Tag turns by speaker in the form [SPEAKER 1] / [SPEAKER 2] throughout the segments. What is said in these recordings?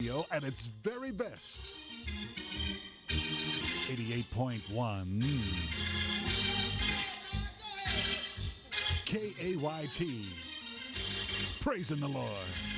[SPEAKER 1] At its very best. 88.1 KAYT. Praising the Lord.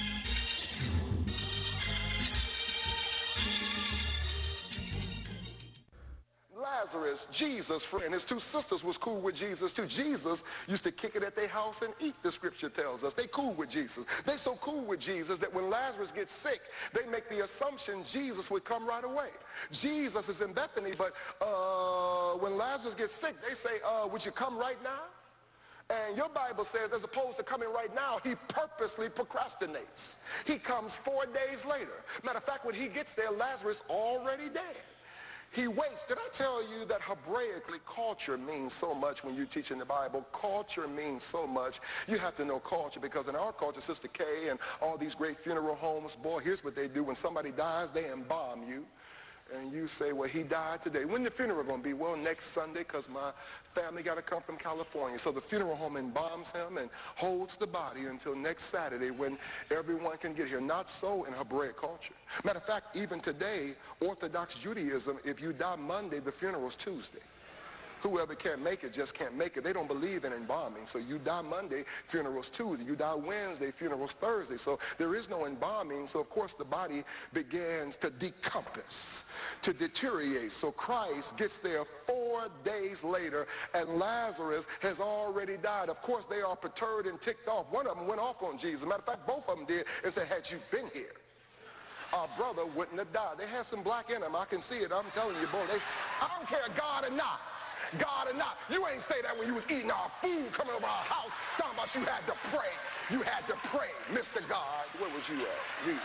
[SPEAKER 2] Lazarus, Jesus' friend, his two sisters was cool with Jesus too. Jesus used to kick it at their house and eat, the scripture tells us. They cool with Jesus. They so cool with Jesus that when Lazarus gets sick, they make the assumption Jesus would come right away. Jesus is in Bethany, but when Lazarus gets sick, they say, would you come right now? And your Bible says, as opposed to coming right now, he purposely procrastinates. He comes 4 days later. Matter of fact, when he gets there, Lazarus already dead. He waits. Did I tell you that Hebraically culture means so much when you're teaching the Bible? Culture means so much. You have to know culture, because in our culture, Sister Kay and all these great funeral homes, boy, here's what they do. When somebody dies, they embalm you. And you say, well, he died today. When the funeral going to be? Well, next Sunday, because my family got to come from California. So the funeral home embalms him and holds the body until next Saturday when everyone can get here. Not so in Hebraic culture. Matter of fact, even today, Orthodox Judaism, if you die Monday, the funeral's Tuesday. Whoever can't make it just can't make it. They don't believe in embalming. So you die Monday, funeral's Tuesday. You die Wednesday, funeral's Thursday. So there is no embalming. So of course the body begins to decompose, to deteriorate. So Christ gets there 4 days later, and Lazarus has already died. Of course they are perturbed and ticked off. One of them went off on Jesus. Matter of fact, both of them did, and said, had you been here, our brother wouldn't have died. They had some black in them. I can see it. I'm telling you, boy. I don't care, God or not. God or not. You ain't say that when you was eating our food coming over our house, talking about you had to pray. You had to pray, Mr. God. Where was you at?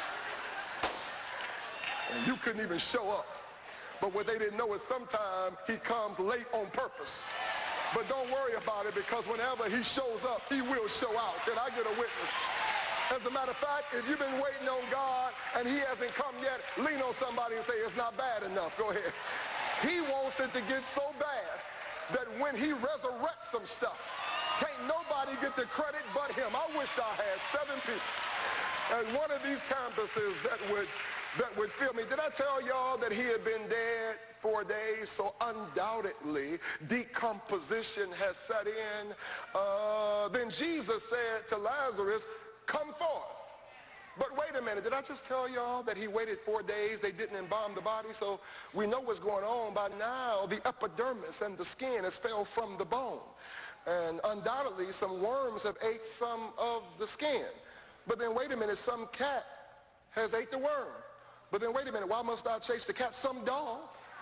[SPEAKER 2] And you couldn't even show up. But what they didn't know is sometimes he comes late on purpose. But don't worry about it, because whenever he shows up, he will show out. Can I get a witness? As a matter of fact, if you've been waiting on God and he hasn't come yet, lean on somebody and say, it's not bad enough. Go ahead. He wants it to get so bad that when he resurrects some stuff, can't nobody get the credit but him. I wished I had 7 people at one of these campuses that would feel me. Did I tell y'all that he had been dead 4 days? So undoubtedly, decomposition has set in. Then Jesus said to Lazarus, come forth. But wait a minute, did I just tell y'all that he waited 4 days? They didn't embalm the body, so we know what's going on. By now, the epidermis and the skin has fell from the bone. And undoubtedly, some worms have ate some of the skin. But then wait a minute, some cat has ate the worm. But then wait a minute, why must I chase the cat? Some dog.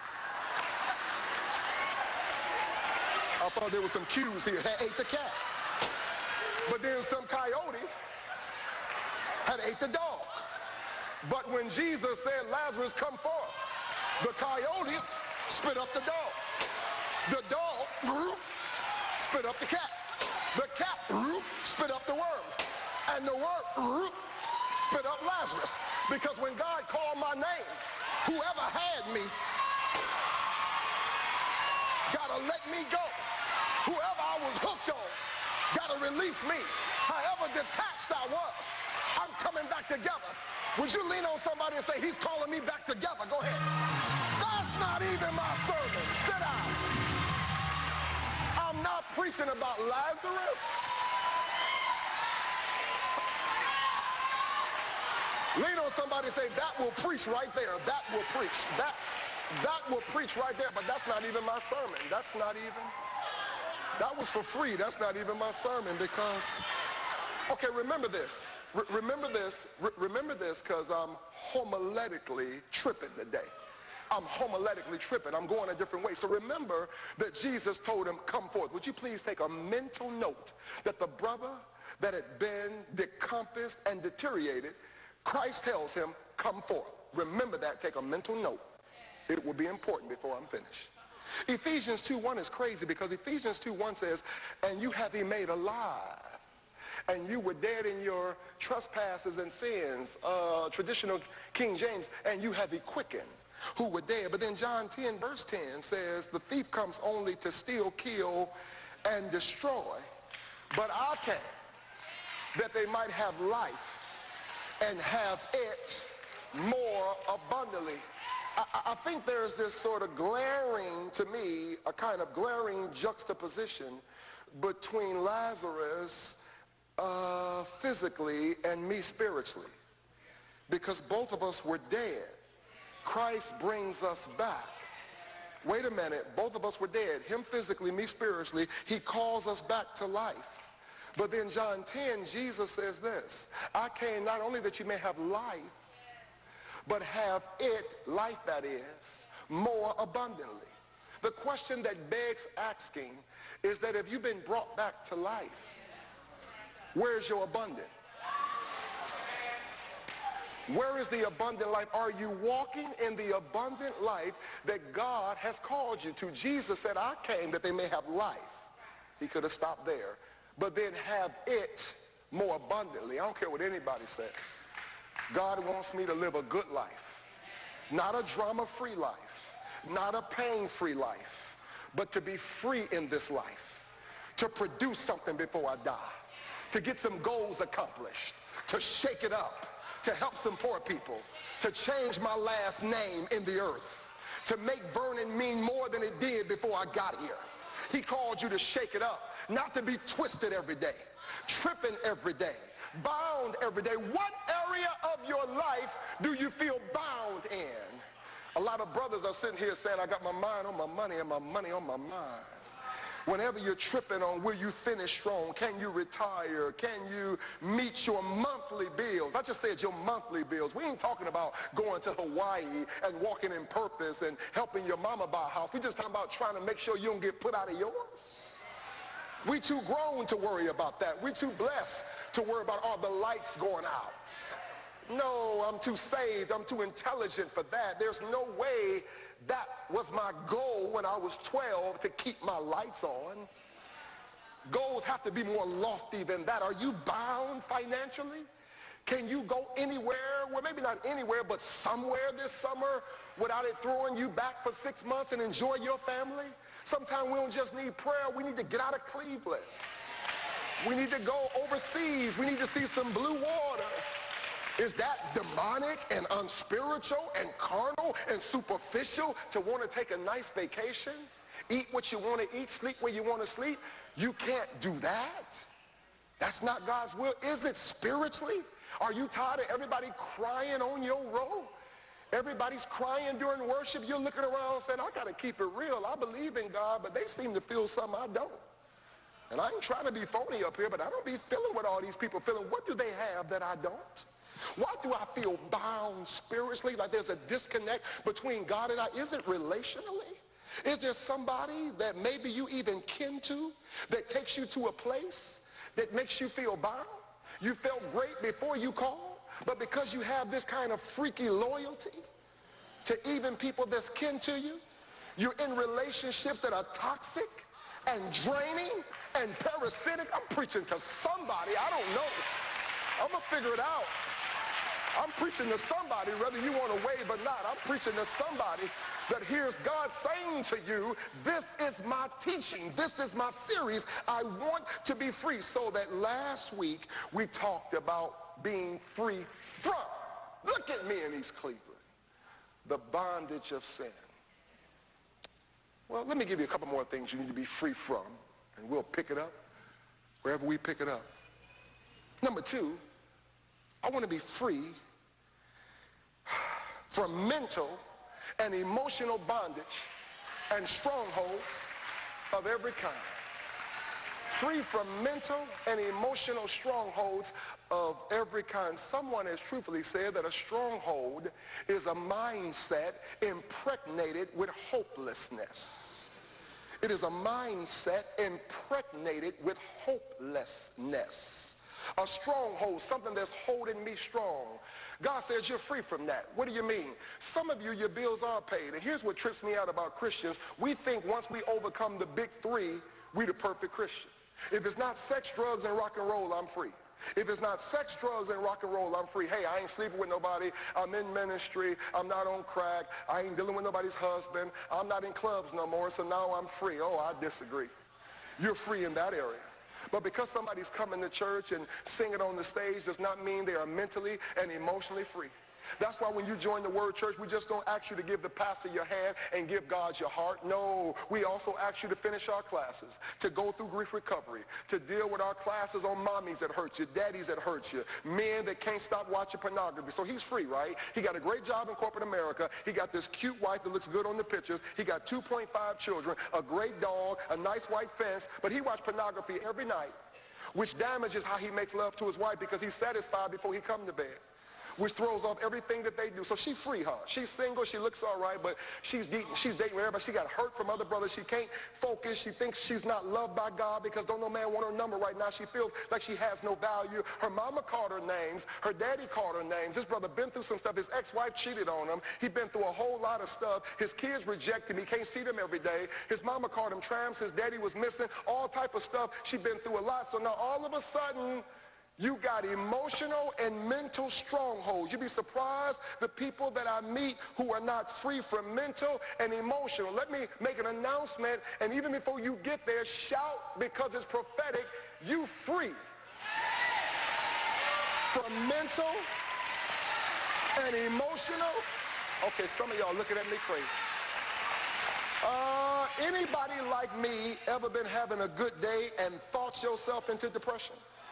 [SPEAKER 2] I thought there were some cues here, had ate the cat. But then some coyote had ate the dog. But when Jesus said, Lazarus, come forth, the coyote spit up the dog. The dog spit up the cat. The cat spit up the worm. And the worm spit up Lazarus. Because when God called my name, whoever had me gotta let me go. Whoever I was hooked on gotta release me. However detached I was, I'm coming back together. Would you lean on somebody and say, he's calling me back together? Go ahead. That's not even my sermon. Sit down. I'm not preaching about Lazarus. Lean on somebody and say, that will preach right there. That will preach. That will preach right there, but that's not even my sermon. That's not even. That was for free. That's not even my sermon because, okay, remember this. Remember this because I'm homiletically tripping today. I'm homiletically tripping. I'm going a different way. So remember that Jesus told him, come forth. Would you please take a mental note that the brother that had been decomposed and deteriorated, Christ tells him, come forth. Remember that. Take a mental note. It will be important before I'm finished. Ephesians 2:1 is crazy because Ephesians 2:1 says, and you have he made alive. And you were dead in your trespasses and sins, traditional King James, and you have he quickened who were dead. But then John 10 verse 10 says, the thief comes only to steal, kill, and destroy. But I came that they might have life and have it more abundantly. I think there's this sort of glaring, to me, a kind of glaring juxtaposition between Lazarus physically and me spiritually. Because both of us were dead. Christ brings us back. Wait a minute, both of us were dead. Him physically, me spiritually. He calls us back to life. But then John 10, Jesus says this, I came not only that you may have life, but have it, life that is, more abundantly. The question that begs asking is that if you've been brought back to life, where's your abundant? Where is the abundant life? Are you walking in the abundant life that God has called you to? Jesus said, I came that they may have life. He could have stopped there. But then have it more abundantly. I don't care what anybody says. God wants me to live a good life. Not a drama-free life. Not a pain-free life. But to be free in this life. To produce something before I die. To get some goals accomplished. To shake it up. To help some poor people. To change my last name in the earth. To make Vernon mean more than it did before I got here. He called you to shake it up. Not to be twisted every day. Tripping every day. Bound every day. What area of your life do you feel bound in? A lot of brothers are sitting here saying, I got my mind on my money and my money on my mind. Whenever you're tripping on will you finish strong, can you retire, can you meet your monthly bills? I just said your monthly bills. We ain't talking about going to Hawaii and walking in purpose and helping your mama buy a house. We just talking about trying to make sure you don't get put out of yours. We too grown to worry about that. We too blessed to worry about all the lights going out. No, I'm too saved. I'm too intelligent for that. There's no way that was my goal when I was 12 to keep my lights on. Goals have to be more lofty than that. Are you bound financially? Can you go anywhere, well maybe not anywhere, but somewhere this summer without it throwing you back for 6 months and enjoy your family? Sometimes we don't just need prayer, we need to get out of Cleveland. We need to go overseas. We need to see some blue water. Is that demonic and unspiritual and carnal and superficial to want to take a nice vacation? Eat what you want to eat, sleep where you want to sleep? You can't do that. That's not God's will. Is it spiritually? Are you tired of everybody crying on your row? Everybody's crying during worship. You're looking around saying, I got to keep it real. I believe in God, but they seem to feel something I don't. And I ain't trying to be phony up here, but I don't be feeling what all these people feeling. What do they have that I don't? Why do I feel bound spiritually, like there's a disconnect between God and I? Is it relationally? Is there somebody that maybe you even kin to that takes you to a place that makes you feel bound? You felt great before you called, but because you have this kind of freaky loyalty to even people that's kin to you, you're in relationships that are toxic and draining and parasitic. I'm preaching to somebody. I don't know. I'm going to figure it out. I'm preaching to somebody, whether you want to wave or not. I'm preaching to somebody that hears God saying to you, this is my teaching. This is my series. I want to be free. So that last week we talked about being free from, look at me in East Cleveland, the bondage of sin. Well, let me give you a couple more things you need to be free from, and we'll pick it up wherever we pick it up. Number two, I want to be free from mental and emotional bondage and strongholds of every kind. Free from mental and emotional strongholds of every kind. Someone has truthfully said that a stronghold is a mindset impregnated with hopelessness. It is a mindset impregnated with hopelessness. A stronghold, something that's holding me strong. God says you're free from that. What do you mean? Some of you, your bills are paid. And here's what trips me out about Christians. We think once we overcome the big three, we're the perfect Christian. If it's not sex, drugs, and rock and roll, I'm free. If it's not sex, drugs, and rock and roll, I'm free. Hey, I ain't sleeping with nobody. I'm in ministry. I'm not on crack. I ain't dealing with nobody's husband. I'm not in clubs no more, so now I'm free. Oh, I disagree. You're free in that area. But because somebody's coming to church and singing on the stage does not mean they are mentally and emotionally free. That's why when you join the Word Church, we just don't ask you to give the pastor your hand and give God your heart. No, we also ask you to finish our classes, to go through grief recovery, to deal with our classes on mommies that hurt you, daddies that hurt you, men that can't stop watching pornography. So he's free, right? He got a great job in corporate America. He got this cute wife that looks good on the pictures. He got 2.5 children, a great dog, a nice white fence, but he watches pornography every night, which damages how he makes love to his wife because he's satisfied before he comes to bed, which throws off everything that they do. So she's free, huh? She's single, she looks all right, but she's dating everybody. She got hurt from other brothers. She can't focus. She thinks she's not loved by God because don't no man want her number right now. She feels like she has no value. Her mama called her names. Her daddy called her names. This brother been through some stuff. His ex-wife cheated on him. He been through a whole lot of stuff. His kids reject him. He can't see them every day. His mama called him tramps. His daddy was missing. All type of stuff. She been through a lot. So now all of a sudden, you got emotional and mental strongholds. You'd be surprised the people that I meet who are not free from mental and emotional. Let me make an announcement, and even before you get there, shout because it's prophetic, you free from mental and emotional. Okay, some of y'all looking at me crazy. Anybody like me ever been having a good day and thought yourself into depression?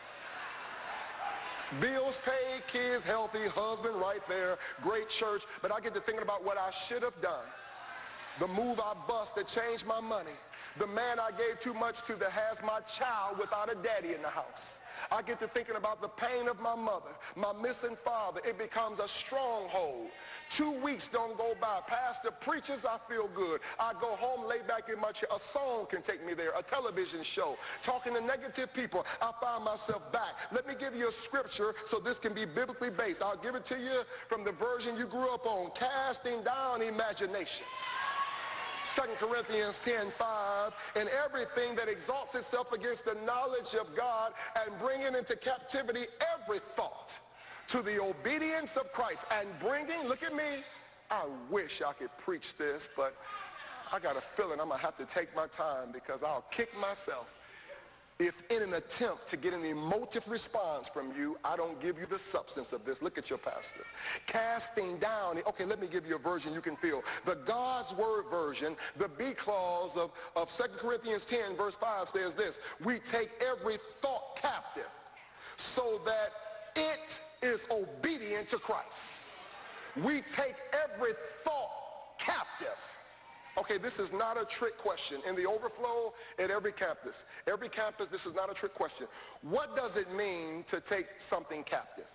[SPEAKER 2] Bills paid, kids healthy, husband right there, great church, but I get to thinking about what I should have done, the move I bust that changed my money, the man I gave too much to that has my child without a daddy in the house. I get to thinking about the pain of my mother, my missing father. It becomes a stronghold. 2 weeks don't go by. Pastor preaches, I feel good. I go home, lay back in my chair. A song can take me there, a television show. Talking to negative people, I find myself back. Let me give you a scripture so this can be biblically based. I'll give it to you from the version you grew up on. Casting down imagination. 2 Corinthians 10:5, and everything that exalts itself against the knowledge of God, and bringing into captivity every thought to the obedience of Christ, and bringing, look at me, I wish I could preach this, but I got a feeling I'm going to have to take my time because I'll kick myself if in an attempt to get an emotive response from you, I don't give you the substance of this. Look at your pastor. Casting down, okay, let me give you a version you can feel. The God's Word version, the B clause of 2 Corinthians 10 verse 5 says this: we take every thought captive so that it is obedient to Christ. We take every thought captive. Okay, this is not a trick question. In the overflow at every campus, this is not a trick question. What does it mean to take something captive?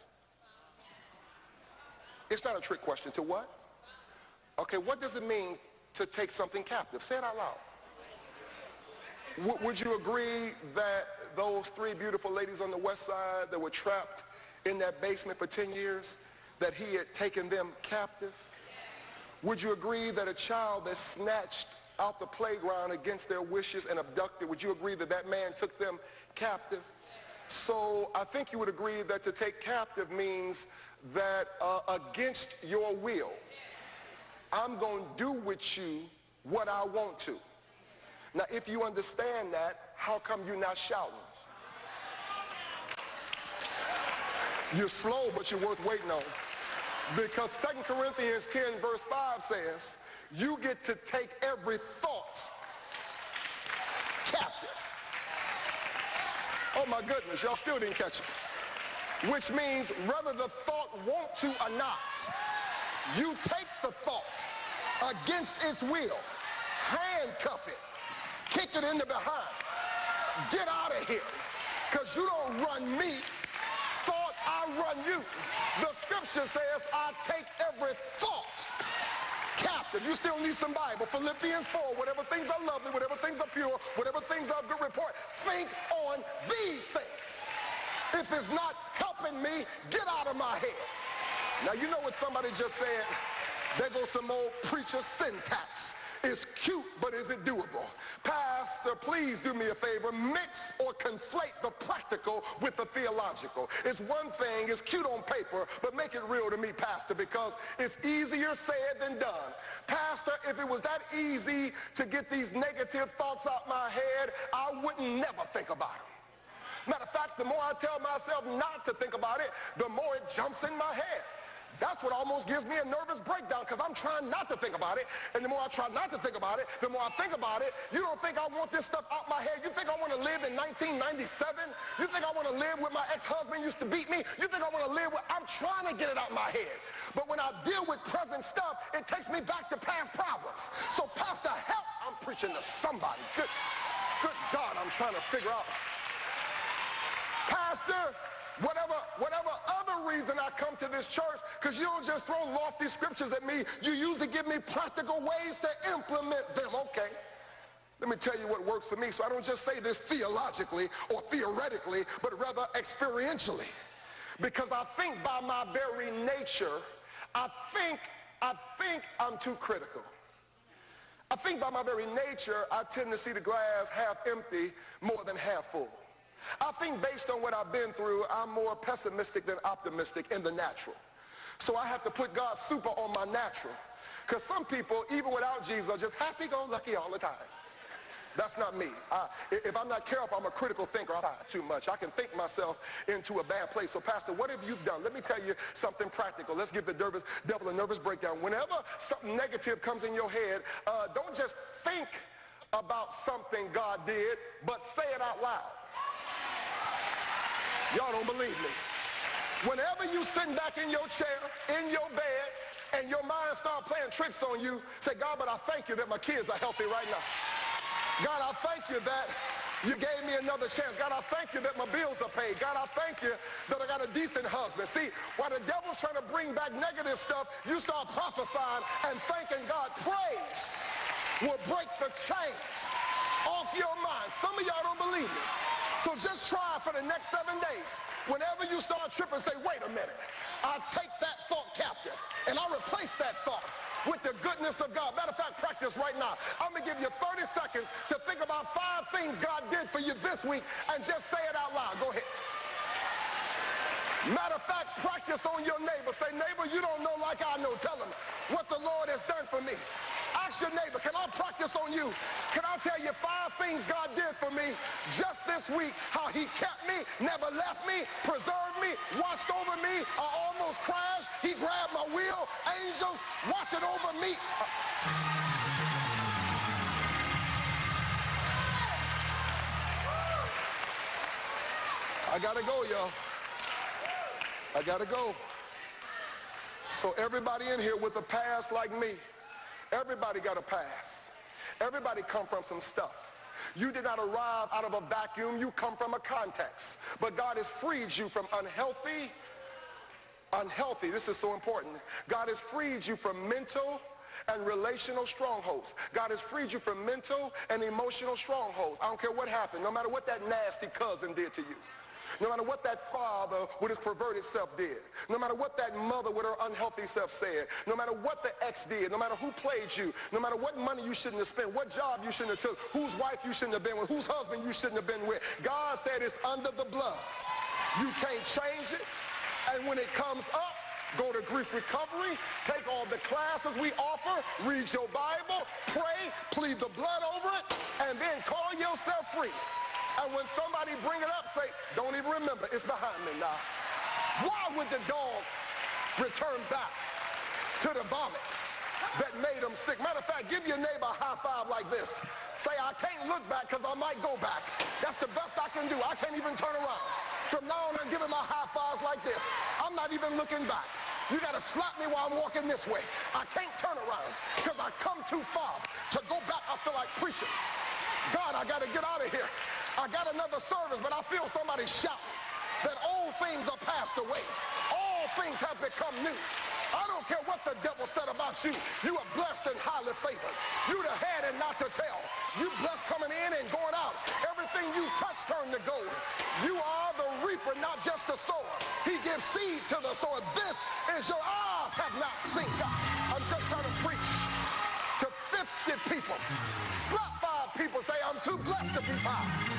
[SPEAKER 2] It's not a trick question. To what? Okay, what does it mean to take something captive? Say it out loud. Would you agree that those 3 beautiful ladies on the west side that were trapped in that basement for 10 years, that he had taken them captive? Would you agree that a child that's snatched out the playground against their wishes and abducted, would you agree that that man took them captive? So I think you would agree that to take captive means that against your will, I'm going to do with you what I want to. Now, if you understand that, how come you're not shouting? You're slow, but you're worth waiting on. Because 2 Corinthians 10 verse 5 says, you get to take every thought captive. Oh my goodness, y'all still didn't catch it. Which means whether the thought want to or not, you take the thought against its will, handcuff it, kick it in the behind, get out of here, because you don't run me, thought I run you. The scripture says I take every thought captive. You still need some Bible. Philippians 4, whatever things are lovely, whatever things are pure, whatever things are of good report, think on these things. If it's not helping me, get out of my head. Now you know what somebody just said? There goes some old preacher syntax. It's cute, but is it doable? Pastor, please do me a favor. Mix or conflate the practical with the theological. It's one thing, it's cute on paper, but make it real to me, Pastor, because it's easier said than done. Pastor, if it was that easy to get these negative thoughts out my head, I wouldn't never think about them. Matter of fact, the more I tell myself not to think about it, the more it jumps in my head. That's what almost gives me a nervous breakdown, because I'm trying not to think about it. And the more I try not to think about it, the more I think about it. You don't think I want this stuff out my head? You think I want to live in 1997? You think I want to live with my ex-husband used to beat me? You think I want to live with... I'm trying to get it out my head. But when I deal with present stuff, it takes me back to past problems. So Pastor, help. I'm preaching to somebody. Good God, I'm trying to figure out. Pastor, whatever other reason I come to this church, because you don't just throw lofty scriptures at me, you usually give me practical ways to implement them. Okay, let me tell you what works for me. So I don't just say this theologically or theoretically, but rather experientially. Because I think by my very nature, I think I'm too critical. I think by my very nature, I tend to see the glass half empty more than half full. I think based on what I've been through, I'm more pessimistic than optimistic in the natural. So I have to put God's super on my natural. Because some people, even without Jesus, are just happy-go-lucky all the time. That's not me. If I'm not careful, I'm a critical thinker. I think too much. I can think myself into a bad place. So Pastor, what have you done? Let me tell you something practical. Let's give the devil a nervous breakdown. Whenever something negative comes in your head, don't just think about something God did, but say it out loud. Y'all don't believe me. Whenever you sitting back in your chair, in your bed, and your mind start playing tricks on you, say, God, but I thank you that my kids are healthy right now. God, I thank you that you gave me another chance. God, I thank you that my bills are paid. God, I thank you that I got a decent husband. See, while the devil's trying to bring back negative stuff, you start prophesying and thanking God. Praise will break the chains off your mind. Some of y'all don't believe me. So just try for the next 7 days. Whenever you start tripping, say, wait a minute. I take that thought captive, and I replace that thought with the goodness of God. Matter of fact, practice right now. I'm going to give you 30 seconds to think about 5 things God did for you this week, and just say it out loud. Go ahead. Matter of fact, practice on your neighbor. Say, neighbor, you don't know like I know. Tell him what the Lord has done for me. Ask your neighbor, can I practice on you? Can I tell you 5 things God did for me just this week? How he kept me, never left me, preserved me, watched over me. I almost crashed. He grabbed my wheel. Angels watching over me. I gotta go, y'all. I gotta go. So everybody in here with a past like me, everybody got a past. Everybody come from some stuff. You did not arrive out of a vacuum. You come from a context. But God has freed you from unhealthy, this is so important. God has freed you from mental and relational strongholds. God has freed you from mental and emotional strongholds. I don't care what happened, no matter what that nasty cousin did to you. No matter what that father with his perverted self did. No matter what that mother with her unhealthy self said. No matter what the ex did. No matter who played you. No matter what money you shouldn't have spent. What job you shouldn't have took. Whose wife you shouldn't have been with. Whose husband you shouldn't have been with. God said it's under the blood. You can't change it. And when it comes up, go to Grief Recovery. Take all the classes we offer. Read your Bible. Pray. Plead the blood over it. And then call yourself free. And when somebody bring it up, say, don't even remember, it's behind me now. Why would the dog return back to the vomit that made him sick? Matter of fact, give your neighbor a high five like this. Say, I can't look back because I might go back. That's the best I can do. I can't even turn around. From now on, I'm giving my high fives like this. I'm not even looking back. You got to slap me while I'm walking this way. I can't turn around because I come too far. To go back, I feel like preaching. God, I got to get out of here. I got another service, but I feel somebody shouting that old things are passed away. All things have become new. I don't care what the devil said about you. You are blessed and highly favored. You the head and not the tail. You blessed coming in and going out. Everything you touch turned to gold. You are the reaper, not just the sower. He gives seed to the sower. This is your eyes have not seen. I'm just trying to preach to 50 people. Slap 5 people. Say, I'm too blessed to be 5.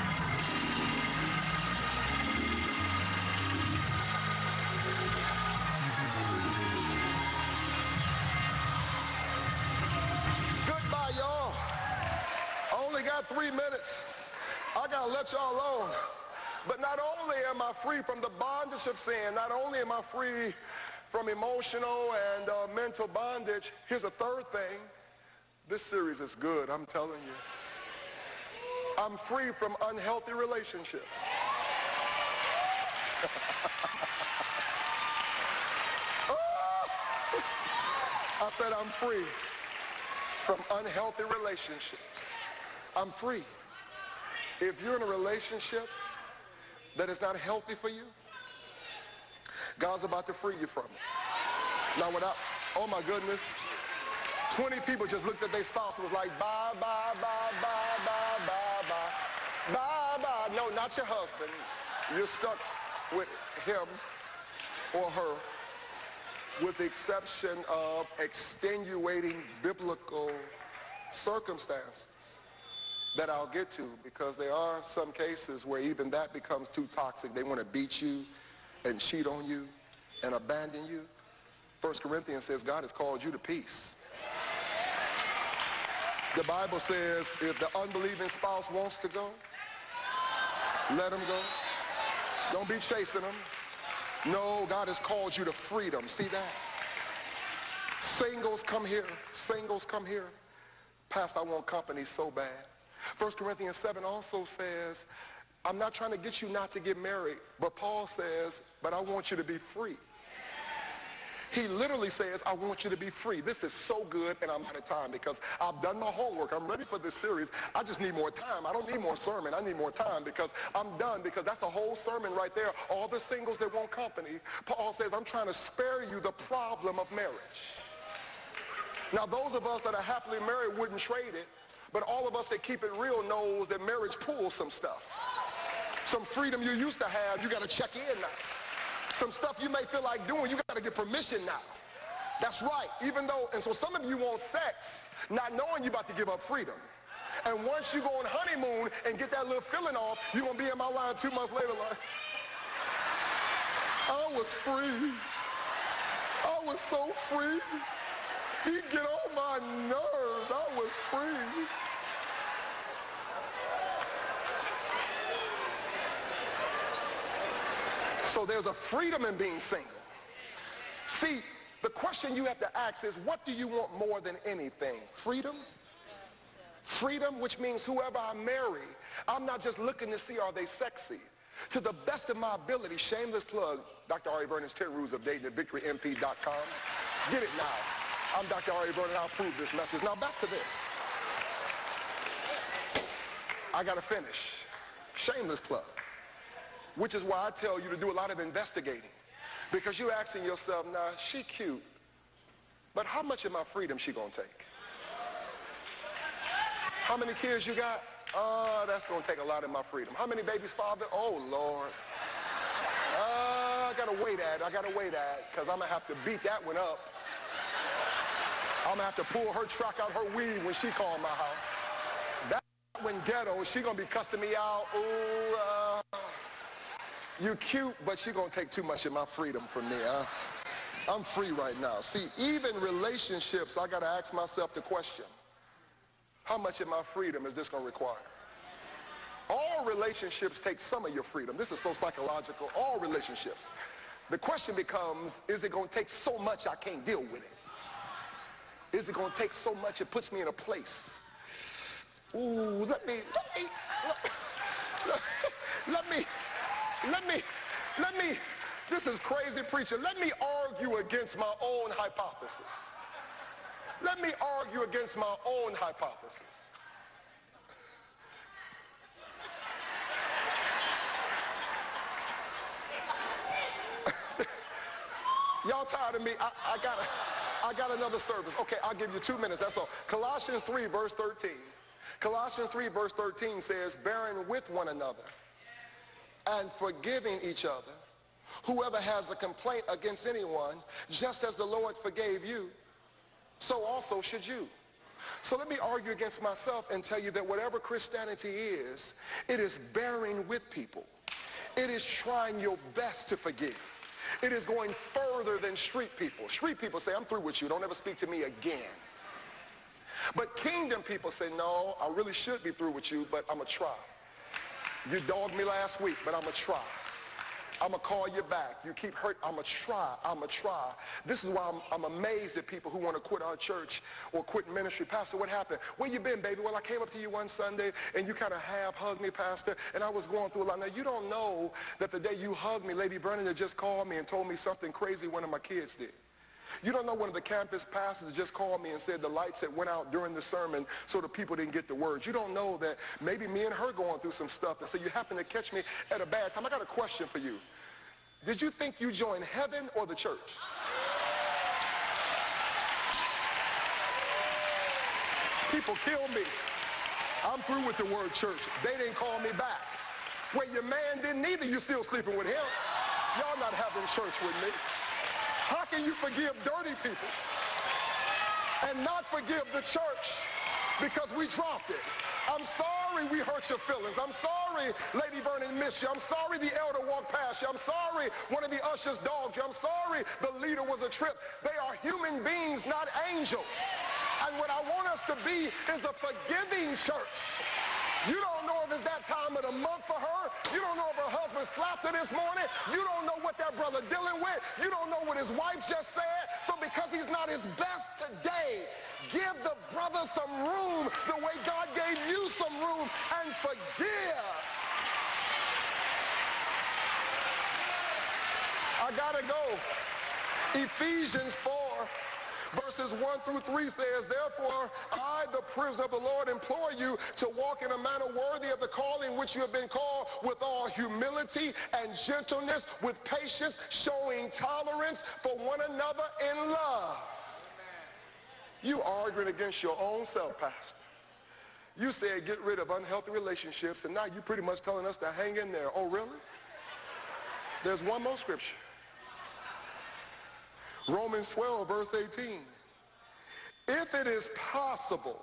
[SPEAKER 2] Goodbye, y'all. I only got 3 minutes. I got to let y'all alone. But not only am I free from the bondage of sin, not only am I free from emotional and mental bondage. Here's a third thing. This series is good, I'm telling you. I'm free from unhealthy relationships. I said I'm free from unhealthy relationships. I'm free. If you're in a relationship that is not healthy for you, God's about to free you from it. Now oh my goodness, 20 people just looked at their spouse and was like, bye, bye, bye, bye, bye, bye, bye, bye, bye. No, not your husband. You're stuck with him or her, with the exception of extenuating biblical circumstances that I'll get to, because there are some cases where even that becomes too toxic. They want to beat you and cheat on you and abandon you. 1 Corinthians says God has called you to peace. The Bible says if the unbelieving spouse wants to go, let him go. Don't be chasing them. No, God has called you to freedom. See that? Singles, come here. Singles, come here. Pastor, I want company so bad. 1 Corinthians 7 also says, I'm not trying to get you not to get married, but Paul says, but I want you to be free. He literally says, I want you to be free. This is so good, and I'm out of time because I've done my homework. I'm ready for this series. I just need more time. I don't need more sermon. I need more time because I'm done, because that's a whole sermon right there. All the singles that want company. Paul says, I'm trying to spare you the problem of marriage. Now, those of us that are happily married wouldn't trade it, but all of us that keep it real knows that marriage pulls some stuff. Some freedom you used to have, you got to check in now. Some stuff you may feel like doing, you got to get permission now. That's right. Even though, and so some of you want sex, not knowing you about to give up freedom. And once you go on honeymoon and get that little feeling off, you're going to be in my line 2 months later like, I was free. I was so free. He'd get on my nerves. I was free. So there's a freedom in being single. See, the question you have to ask is, what do you want more than anything? Freedom? Freedom, which means whoever I marry, I'm not just looking to see are they sexy. To the best of my ability, shameless plug, Dr. Ari Vernon's 10 Rules of Dating at VictoryMP.com. Get it now. I'm Dr. Ari Vernon. I'll prove this message. Now back to this. I got to finish. Shameless plug. Which is why I tell you to do a lot of investigating. Because you're asking yourself, now, she cute, but how much of my freedom she gonna take? How many kids you got? That's gonna take a lot of my freedom. How many babies, father? Oh, Lord. I gotta wait at, because I'm gonna have to beat that one up. I'm gonna have to pull her truck out her weed when she call my house. That one ghetto, she gonna be cussing me out. Ooh, you cute, but she gonna take too much of my freedom from me, huh? I'm free right now. See, even relationships, I gotta ask myself the question, how much of my freedom is this gonna require? All relationships take some of your freedom. This is so psychological. All relationships. The question becomes, is it gonna take so much I can't deal with it? Is it gonna take so much it puts me in a place? Ooh, let me, this is crazy preaching. Let me argue against my own hypothesis. Let me argue against my own hypothesis. Y'all tired of me? I got another service. Okay, I'll give you 2 minutes, that's all. Colossians 3 verse 13. Colossians 3 verse 13 says, bearing with one another and forgiving each other, whoever has a complaint against anyone, just as the Lord forgave you, so also should you. So let me argue against myself and tell you that whatever Christianity is, it is bearing with people. It is trying your best to forgive. It is going further than street people. Street people say, I'm through with you. Don't ever speak to me again. But kingdom people say, no, I really should be through with you, but I'm going to try. You dogged me last week, but I'm going to try. I'm going to call you back. You keep hurt. I'm going to try. I'm going to try. This is why I'm amazed at people who want to quit our church or quit ministry. Pastor, what happened? Where you been, baby? Well, I came up to you one Sunday and you kind of half hugged me, Pastor, and I was going through a lot. Now, you don't know that the day you hugged me, Lady Vernon had just called me and told me something crazy one of my kids did. You don't know one of the campus pastors just called me and said the lights had went out during the sermon so the people didn't get the words. You don't know that maybe me and her going through some stuff, and so you happen to catch me at a bad time. I got a question for you. Did you think you joined heaven or the church? People kill me. I'm through with the word church. They didn't call me back. Well, your man didn't either. You're still sleeping with him. Y'all not having church with me. How can you forgive dirty people and not forgive the church because we dropped it? I'm sorry we hurt your feelings. I'm sorry Lady Vernon missed you. I'm sorry the elder walked past you. I'm sorry one of the ushers dogged you. I'm sorry the leader was a trip. They are human beings, not angels. And what I want us to be is a forgiving church. You don't know if it's that time of the month for her. You don't know if her husband slapped her this morning. You don't know what that brother dealing with. You don't know what his wife just said. So because he's not his best today, give the brother some room the way God gave you some room and forgive. I gotta go. Ephesians 4. Verses 1 through 3 says, therefore, I, the prisoner of the Lord, implore you to walk in a manner worthy of the calling which you have been called, with all humility and gentleness, with patience, showing tolerance for one another in love. You arguing against your own self, Pastor. You said get rid of unhealthy relationships, and now you're pretty much telling us to hang in there. Oh, really? There's one more scripture. Romans 12, verse 18. If it is possible,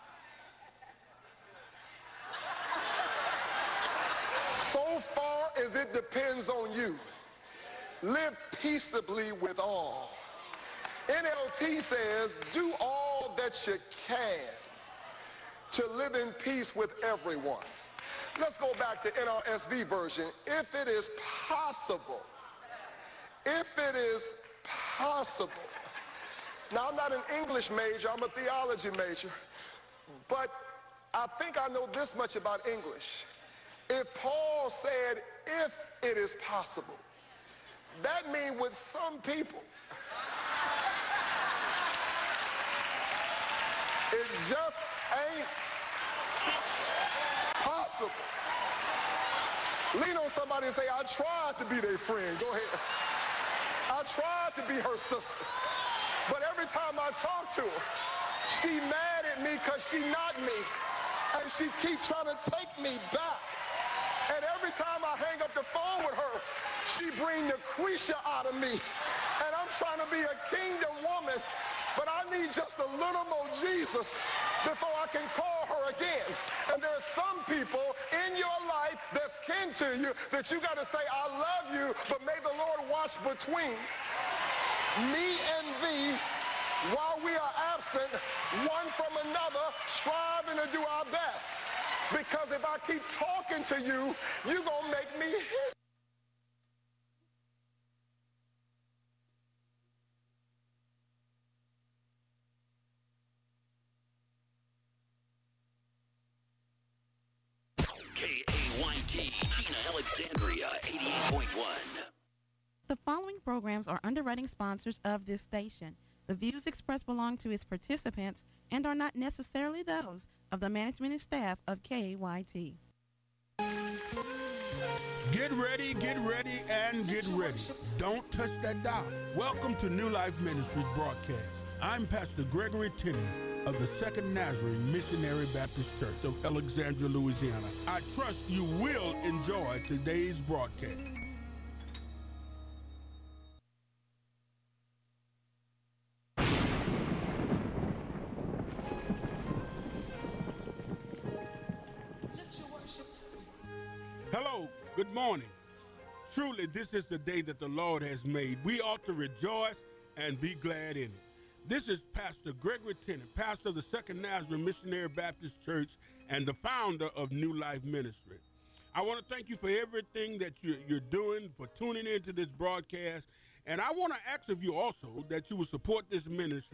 [SPEAKER 2] so far as it depends on you, live peaceably with all. NLT says, do all that you can to live in peace with everyone. Let's go back to NRSV version. If it is possible, if it is possible. Now, I'm not an English major, I'm a theology major, but I think I know this much about English. If Paul said, if it is possible, that means with some people, it just ain't possible. Lean on somebody and say, I tried to be their friend. Go ahead. I tried to be her sister, but every time I talk to her, she mad at me because she not me, and she keep trying to take me back. And every time I hang up the phone with her, she bring the Lucretia out of me, and I'm trying to be a kingdom woman, but I need just a little more Jesus before I can call her again. And there's some people in your life that's kin to you that you got to say, I love you, but may the Lord watch between me and thee while we are absent one from another, striving to do our best. Because if I keep talking to you, you're going to make me hit.
[SPEAKER 3] KAYT, Gina Alexandria, 88.1.
[SPEAKER 4] The following programs are underwriting sponsors of this station. The views expressed belong to its participants and are not necessarily those of the management and staff of KAYT.
[SPEAKER 5] Get ready, and get ready. Don't touch that dial. Welcome to New Life Ministries broadcast. I'm Pastor Gregory Tenney of the Second Nazarene Missionary Baptist Church of Alexandria, Louisiana. I trust you will enjoy today's broadcast. Hello, good morning. Truly, this is the day that the Lord has made. We ought to rejoice and be glad in it. This is Pastor Gregory Tennant, pastor of the Second Nazarene Missionary Baptist Church and the founder of New Life Ministry. I want to thank you for everything that you're doing, for tuning into this broadcast. And I want to ask of you also that you will support this ministry